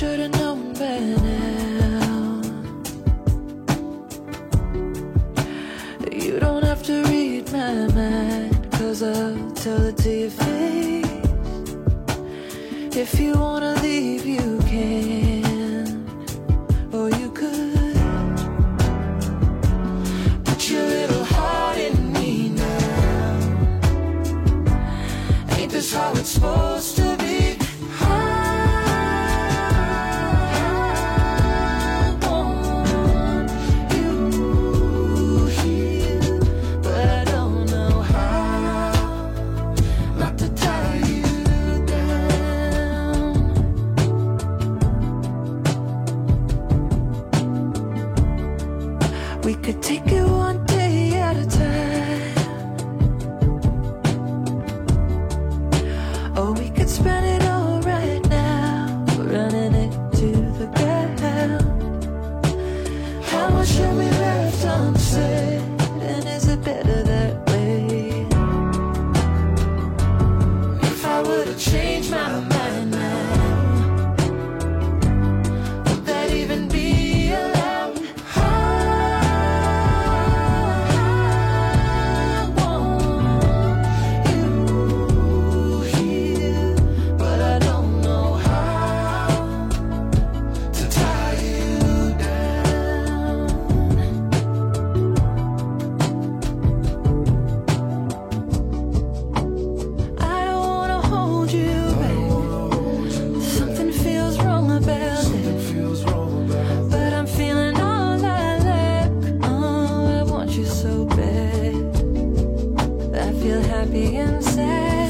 should've known by now. You don't have to read my mind, 'cause I'll tell it to your face. If you wanna leave, you can, or you could. Put your little heart in me now. Ain't this how it's supposed to be? We could take it one day at a time, or we could spend it all right now, running it to the ground. How much have we left unsaid, and is it better that way? If I were to change my mind now, would that even be allowed? Happy and sad.